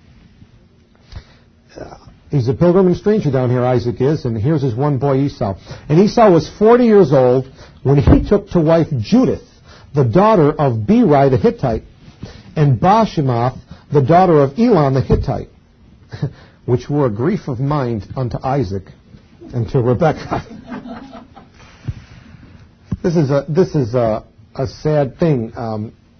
Speaker 1: He's a pilgrim and stranger down here, Isaac is, and here's his one boy, Esau. And Esau was 40 years old when he took to wife Judith, the daughter of Beri the Hittite, and Bashemath, the daughter of Elon the Hittite, which were a grief of mind unto Isaac and to Rebekah. This is a sad thing.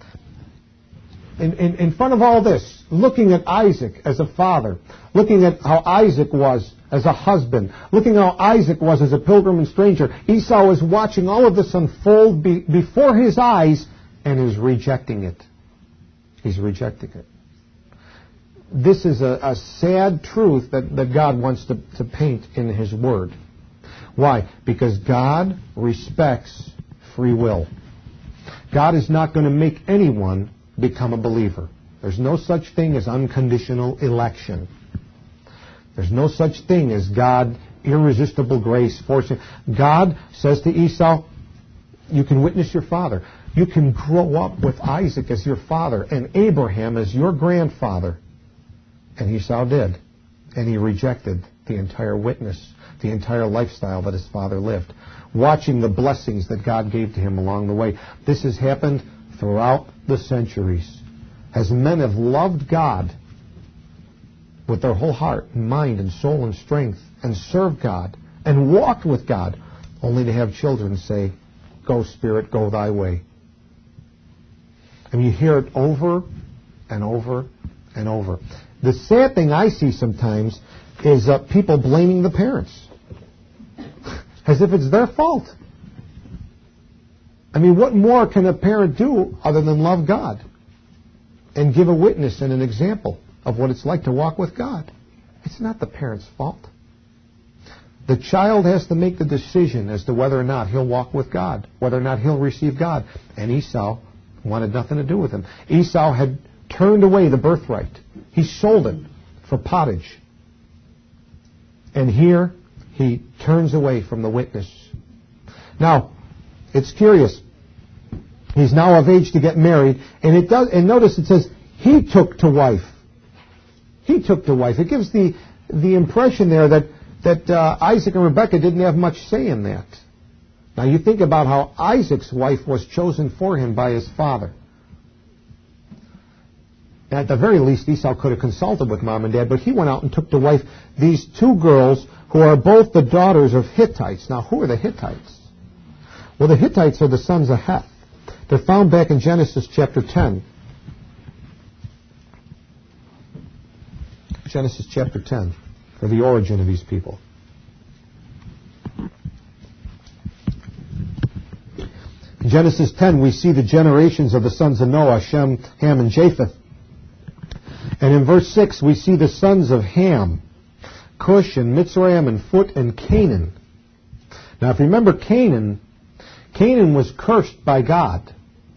Speaker 1: in front of all this, looking at Isaac as a father, looking at how Isaac was as a husband, looking at how Isaac was as a pilgrim and stranger, Esau is watching all of this unfold before his eyes and is rejecting it. He's rejecting it. This is a sad truth that God wants to paint in His Word. Why? Because God respects free will. God is not going to make anyone become a believer. There's no such thing as unconditional election. There's no such thing as God, irresistible grace, forcing. God says to Esau, you can witness your father. You can grow up with Isaac as your father and Abraham as your grandfather. And Esau did. And he rejected the entire witness, the entire lifestyle that his father lived, watching the blessings that God gave to him along the way. This has happened throughout the centuries. As men have loved God with their whole heart and mind and soul and strength and served God and walked with God, only to have children say, go Spirit, go thy way. And you hear it over and over and over. The sad thing I see sometimes is people blaming the parents as if it's their fault. I mean, what more can a parent do other than love God and give a witness and an example of what it's like to walk with God? It's not the parent's fault. The child has to make the decision as to whether or not he'll walk with God, whether or not he'll receive God. And Esau wanted nothing to do with him. Esau had turned away the birthright. He sold it for pottage. And here he turns away from the witness. Now, it's curious. He's now of age to get married, and notice it says he took to wife. He took to wife. It gives the impression there that Isaac and Rebekah didn't have much say in that. Now you think about how Isaac's wife was chosen for him by his father. At the very least, Esau could have consulted with mom and dad, but he went out and took to wife these two girls who are both the daughters of Hittites. Now, who are the Hittites? Well, the Hittites are the sons of Heth. They're found back in Genesis chapter 10. Genesis chapter 10, for the origin of these people. In Genesis 10, we see the generations of the sons of Noah, Shem, Ham, and Japheth. And in verse 6, we see the sons of Ham, Cush and Mitzrayim and Phut and Canaan. Now, if you remember Canaan was cursed by God.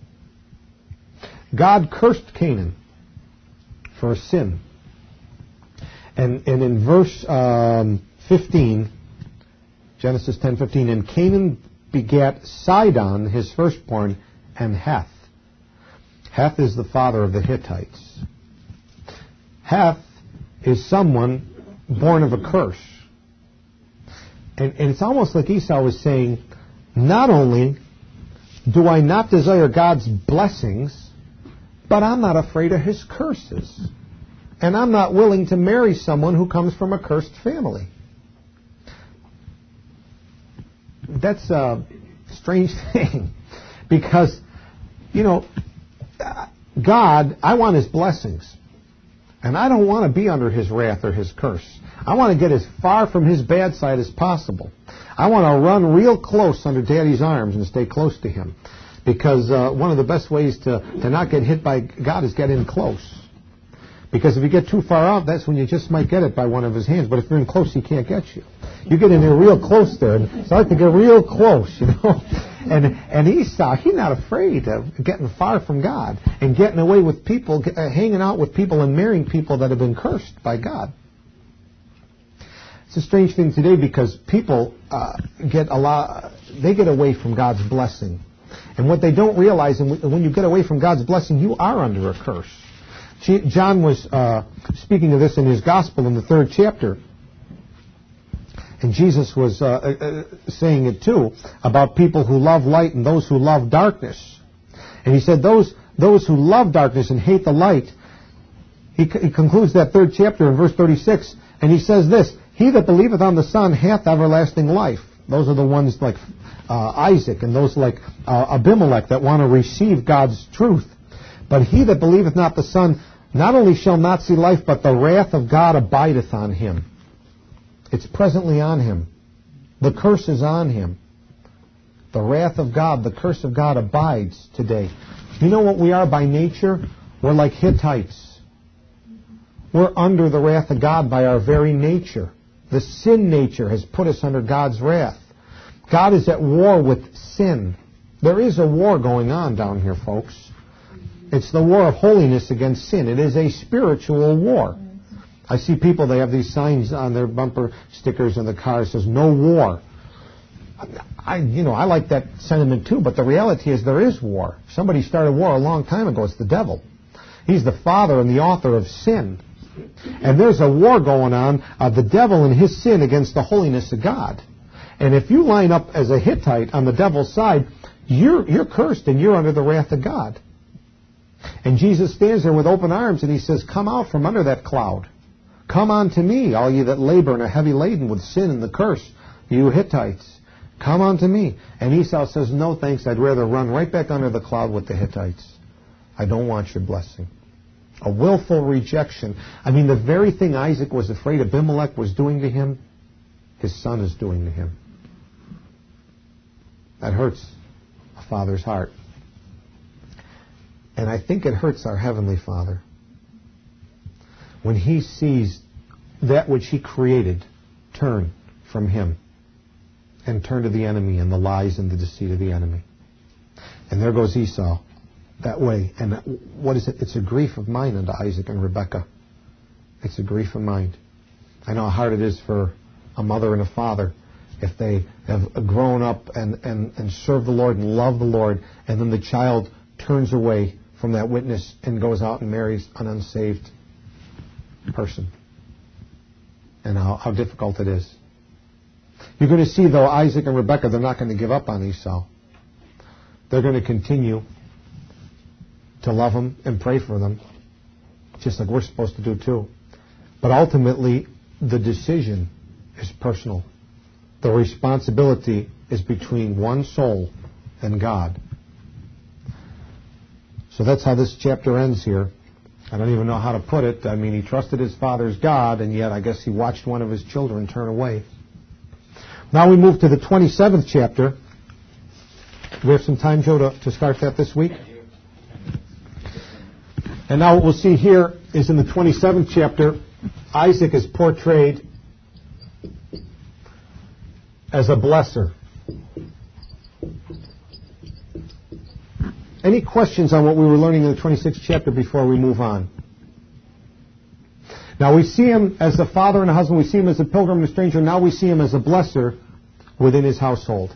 Speaker 1: God cursed Canaan for a sin. And in verse 15, Genesis 10:15, and Canaan begat Sidon, his firstborn, and Heth. Heth is the father of the Hittites. Heth is someone born of a curse. And it's almost like Esau was saying, not only do I not desire God's blessings, but I'm not afraid of his curses. And I'm not willing to marry someone who comes from a cursed family. That's a strange thing. Because, God, I want his blessings. And I don't want to be under his wrath or his curse. I want to get as far from his bad side as possible. I want to run real close under Daddy's arms and stay close to him. Because one of the best ways to not get hit by God is get in close. Because if you get too far out, that's when you just might get it by one of his hands. But if you're in close, he can't get you. You get in there real close there, and start to get real close, And Esau, he's not afraid of getting far from God and getting away with people, hanging out with people and marrying people that have been cursed by God. It's a strange thing today because people get away from God's blessing. And what they don't realize, and when you get away from God's blessing, you are under a curse. John was speaking of this in his gospel in the 3rd chapter. And Jesus was saying it too, about people who love light and those who love darkness. And he said those who love darkness and hate the light, he concludes that 3rd chapter in verse 36, and he says this, he that believeth on the Son hath everlasting life. Those are the ones like Isaac and those like Abimelech that want to receive God's truth. But he that believeth not the Son not only shall not see life, but the wrath of God abideth on him. It's presently on him. The curse is on him. The wrath of God, the curse of God abides today. You know what we are by nature? We're like Hittites. We're under the wrath of God by our very nature. The sin nature has put us under God's wrath. God is at war with sin. There is a war going on down here, folks. It's the war of holiness against sin. It is a spiritual war. I see people, they have these signs on their bumper stickers in the car that says, no war. I like that sentiment too, but the reality is there is war. Somebody started war a long time ago. It's the devil. He's the father and the author of sin. And there's a war going on of the devil and his sin against the holiness of God. And if you line up as a Hittite on the devil's side, you're cursed and you're under the wrath of God. And Jesus stands there with open arms and he says, come out from under that cloud. Come unto me, all ye that labor and are heavy laden with sin and the curse, you Hittites. Come unto me. And Esau says, no thanks, I'd rather run right back under the cloud with the Hittites. I don't want your blessing. A willful rejection. I mean, the very thing Isaac was afraid Abimelech was doing to him, his son is doing to him. That hurts a father's heart. And I think it hurts our Heavenly Father when he sees that which he created turn from him and turn to the enemy and the lies and the deceit of the enemy. And there goes Esau that way. And what is it? It's a grief of mine unto Isaac and Rebekah. It's a grief of mine. I know how hard it is for a mother and a father if they have grown up and served the Lord and love the Lord, and then the child turns away from that witness and goes out and marries an unsaved person. And how difficult it is. You're going to see, though, Isaac and Rebekah, they're not going to give up on Esau. They're going to continue to love him and pray for them, just like we're supposed to do too. But ultimately, the decision is personal. The responsibility is between one soul and God. So that's how this chapter ends here. I don't even know how to put it. I mean, he trusted his father's God, and yet I guess he watched one of his children turn away. Now we move to the 27th chapter. Do we have some time, Joe, to start that this week? And now what we'll see here is in the 27th chapter, Isaac is portrayed as a blesser. Any questions on what we were learning in the 26th chapter before we move on? Now we see him as a father and a husband. We see him as a pilgrim and a stranger. Now we see him as a blesser within his household.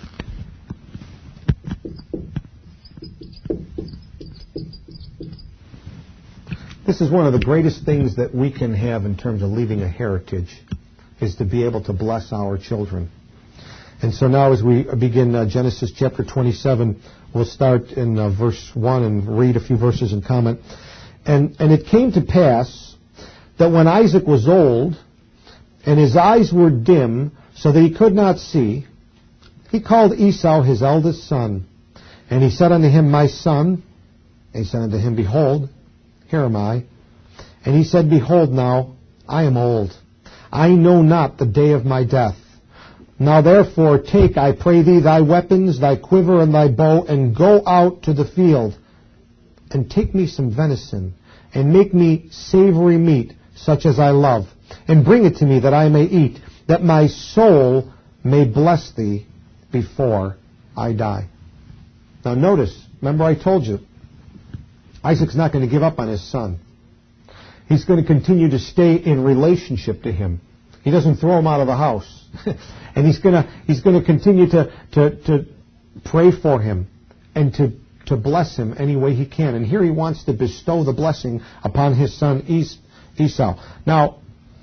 Speaker 1: This is one of the greatest things that we can have in terms of leaving a heritage, is to be able to bless our children. And so now as we begin Genesis chapter 27, we'll start in verse 1 and read a few verses and comment. And it came to pass that when Isaac was old, and his eyes were dim, so that he could not see, he called Esau his eldest son. And he said unto him, My son. And he said unto him, Behold, here am I. And he said, Behold now, I am old. I know not the day of my death. Now therefore take, I pray thee, thy weapons, thy quiver, and thy bow, and go out to the field, and take me some venison, and make me savory meat, such as I love, and bring it to me that I may eat, that my soul may bless thee before I die. Now notice, remember I told you, Isaac's not going to give up on his son. He's going to continue to stay in relationship to him. He doesn't throw him out of the house. And he's going to continue to pray for him and to bless him any way he can. And here he wants to bestow the blessing upon his son Esau. Now,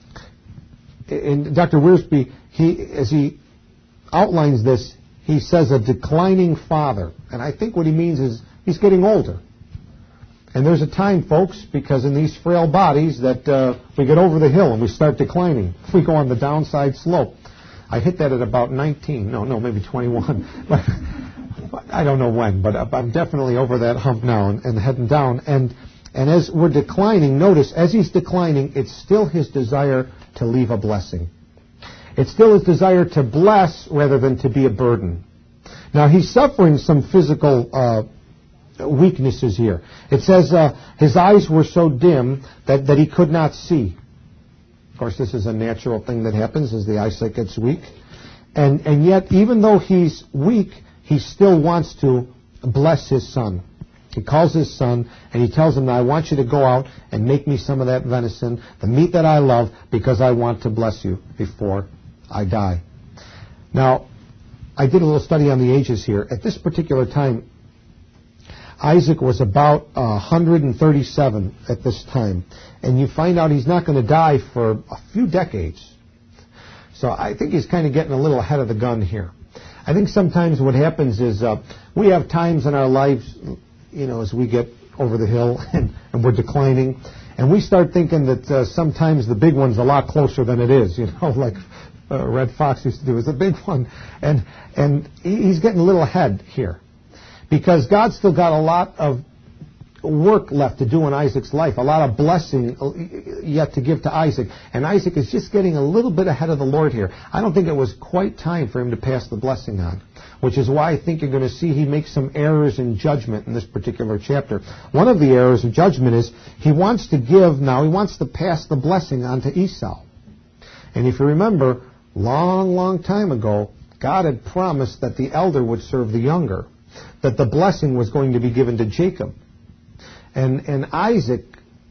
Speaker 1: in Dr. Wiersbe, as he outlines this, he says a declining father. And I think what he means is he's getting older. And there's a time, folks, because in these frail bodies that we get over the hill and we start declining. We go on the downside slope. I hit that at about 19. No, maybe 21. I don't know when, but I'm definitely over that hump now and heading down. And as we're declining, notice, as he's declining, it's still his desire to leave a blessing. It's still his desire to bless rather than to be a burden. Now, he's suffering some physical weaknesses here. It says his eyes were so dim that he could not see. Of course, this is a natural thing that happens as the eyesight gets weak. And yet, even though he's weak, he still wants to bless his son. He calls his son and he tells him, I want you to go out and make me some of that venison, the meat that I love, because I want to bless you before I die. Now, I did a little study on the ages here. At this particular time, Isaac was about 137 at this time. And you find out he's not going to die for a few decades. So I think he's kind of getting a little ahead of the gun here. I think sometimes what happens is we have times in our lives, as we get over the hill and we're declining, and we start thinking that sometimes the big one's a lot closer than it is, like Red Fox used to do. It's a big one. And he's getting a little ahead here. Because God's still got a lot of work left to do in Isaac's life, a lot of blessing yet to give to Isaac. And Isaac is just getting a little bit ahead of the Lord here. I don't think it was quite time for him to pass the blessing on, which is why I think you're going to see he makes some errors in judgment in this particular chapter. One of the errors of judgment is he wants to pass the blessing on to Esau. And if you remember, long time ago, God had promised that the elder would serve the younger, that the blessing was going to be given to Jacob. And Isaac,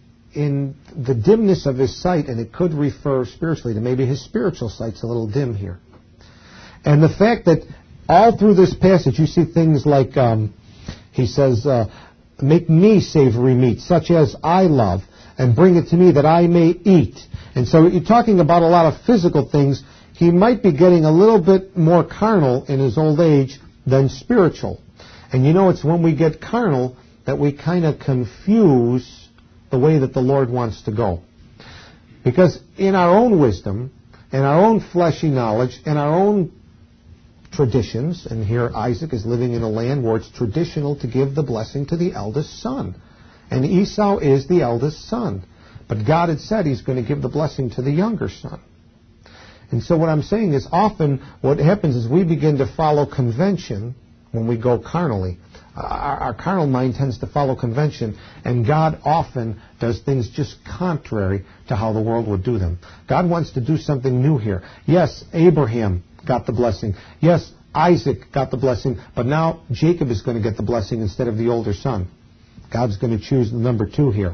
Speaker 1: in the dimness of his sight, and it could refer spiritually to maybe his spiritual sight's a little dim here. And the fact that all through this passage you see things like, he says, make me savory meat, such as I love, and bring it to me that I may eat. And so you're talking about a lot of physical things. He might be getting a little bit more carnal in his old age than spiritual. And it's when we get carnal that we kind of confuse the way that the Lord wants to go. Because in our own wisdom, in our own fleshy knowledge, in our own traditions, and here Isaac is living in a land where it's traditional to give the blessing to the eldest son. And Esau is the eldest son. But God had said he's going to give the blessing to the younger son. And so what I'm saying is often what happens is we begin to follow convention when we go carnally. Our carnal mind tends to follow convention, and God often does things just contrary to how the world would do them. God wants to do something new here. Yes, Abraham got the blessing. Yes, Isaac got the blessing, but now Jacob is going to get the blessing instead of the older son. God's going to choose the number 2 here.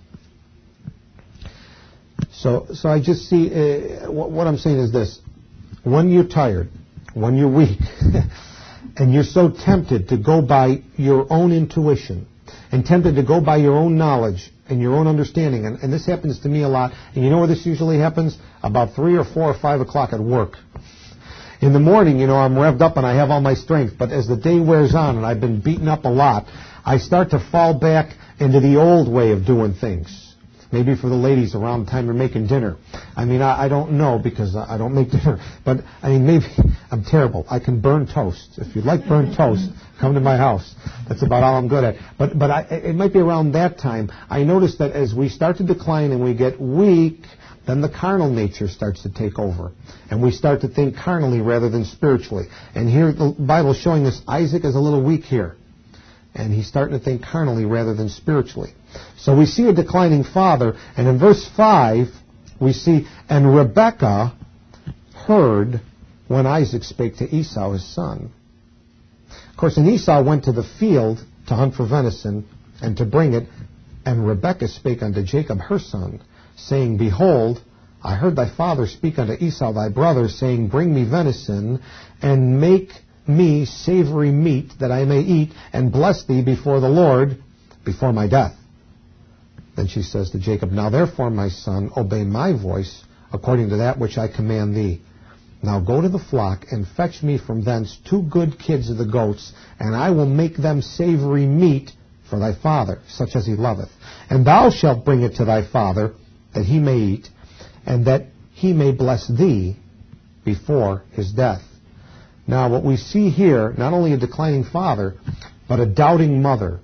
Speaker 1: So I just see, what I'm saying is this. When you're tired, when you're weak, and you're so tempted to go by your own intuition and tempted to go by your own knowledge and your own understanding, and this happens to me a lot, and you know where this usually happens? About 3 or 4 or 5 o'clock at work. In the morning, I'm revved up and I have all my strength, but as the day wears on and I've been beaten up a lot, I start to fall back into the old way of doing things. Maybe for the ladies around the time you're making dinner. I don't know because I don't make dinner. But, maybe I'm terrible. I can burn toast. If you'd like burnt toast, come to my house. That's about all I'm good at. But it might be around that time. I notice that as we start to decline and we get weak, then the carnal nature starts to take over. And we start to think carnally rather than spiritually. And here the Bible is showing us Isaac is a little weak here. And he's starting to think carnally rather than spiritually. So we see a declining father, and in verse 5, we see, and Rebekah heard when Isaac spake to Esau his son. Of course, and Esau went to the field to hunt for venison, and to bring it, and Rebekah spake unto Jacob her son, saying, Behold, I heard thy father speak unto Esau thy brother, saying, Bring me venison, and make me savory meat, that I may eat, and bless thee before the Lord, before my death. Then she says to Jacob, Now therefore, my son, obey my voice, according to that which I command thee. Now go to the flock, and fetch me from thence 2 good kids of the goats, and I will make them savory meat for thy father, such as he loveth. And thou shalt bring it to thy father, that he may eat, and that he may bless thee before his death. Now, what we see here, not only a declining father, but a doubting mother.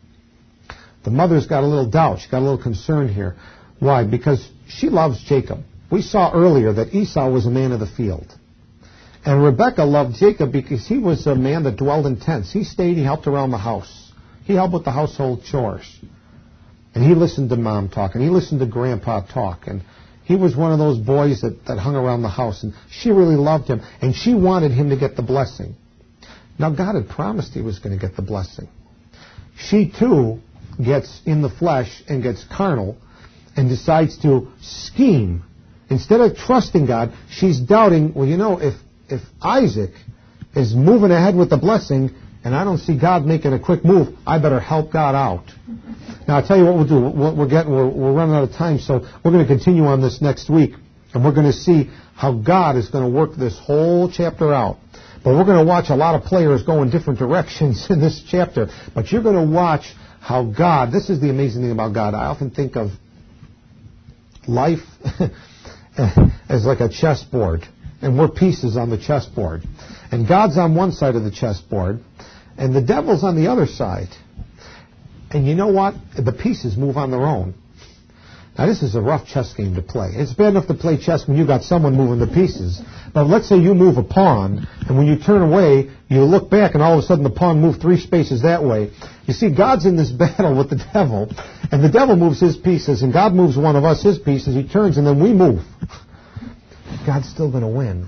Speaker 1: The mother's got a little doubt. She's got a little concern here. Why? Because she loves Jacob. We saw earlier that Esau was a man of the field. And Rebekah loved Jacob because he was a man that dwelled in tents. He stayed, he helped around the house. He helped with the household chores. And he listened to Mom talk, and he listened to Grandpa talk. And he was one of those boys that hung around the house. And she really loved him, and she wanted him to get the blessing. Now, God had promised he was going to get the blessing. She, too, gets in the flesh and gets carnal and decides to scheme. Instead of trusting God, she's doubting, well, you know, if Isaac is moving ahead with the blessing and I don't see God making a quick move, I better help God out. Now, I'll tell you what we'll do. We're running out of time, so we're going to continue on this next week, and we're going to see how God is going to work this whole chapter out. But we're going to watch a lot of players go in different directions in this chapter. But you're going to watch how God, this is the amazing thing about God. I often think of life as like a chessboard, and we're pieces on the chessboard. And God's on one side of the chessboard, and the devil's on the other side. And you know what? The pieces move on their own. Now, this is a rough chess game to play. It's bad enough to play chess when you got someone moving the pieces. But let's say you move a pawn, and when you turn away, you look back, and all of a sudden the pawn moved 3 spaces that way. You see, God's in this battle with the devil, and the devil moves his pieces, and God moves one of us his pieces. He turns, and then we move. God's still going to win.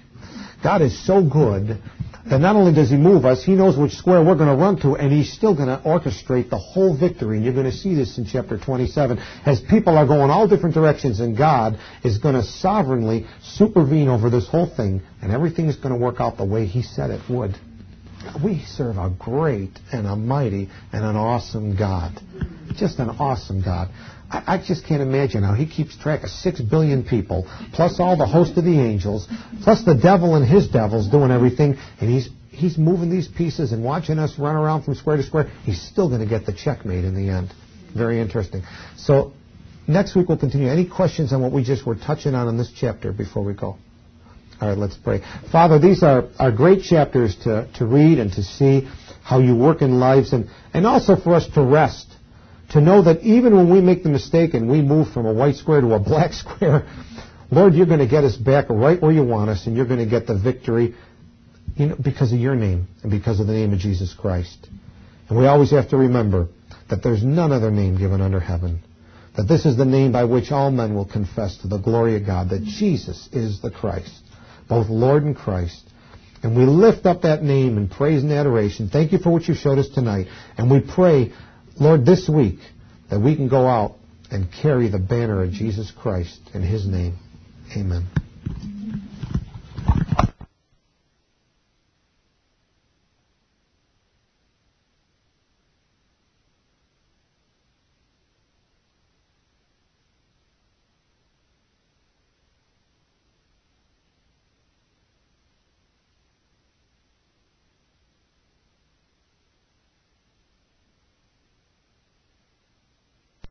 Speaker 1: God is so good that not only does he move us, he knows which square we're going to run to, and he's still going to orchestrate the whole victory. And you're going to see this in chapter 27. As people are going all different directions, and God is going to sovereignly supervene over this whole thing, and everything is going to work out the way he said it would. We serve a great and a mighty and an awesome God. Just an awesome God. I just can't imagine how he keeps track of 6 billion people, plus all the host of the angels, plus the devil and his devils doing everything, and he's moving these pieces and watching us run around from square to square. He's still going to get the checkmate in the end. Very interesting. So next week we'll continue. Any questions on what we just were touching on in this chapter before we go? All right, let's pray. Father, these are great chapters to read and to see how you work in lives, and also for us to rest. To know that even when we make the mistake and we move from a white square to a black square, Lord, you're going to get us back right where you want us, and you're going to get the victory, because of your name and because of the name of Jesus Christ. And we always have to remember that there's none other name given under heaven, that this is the name by which all men will confess to the glory of God, that Jesus is the Christ, both Lord and Christ. And we lift up that name in praise and adoration. Thank you for what you showed us tonight. And we pray, Lord, this week, that we can go out and carry the banner of Jesus Christ in his name. Amen.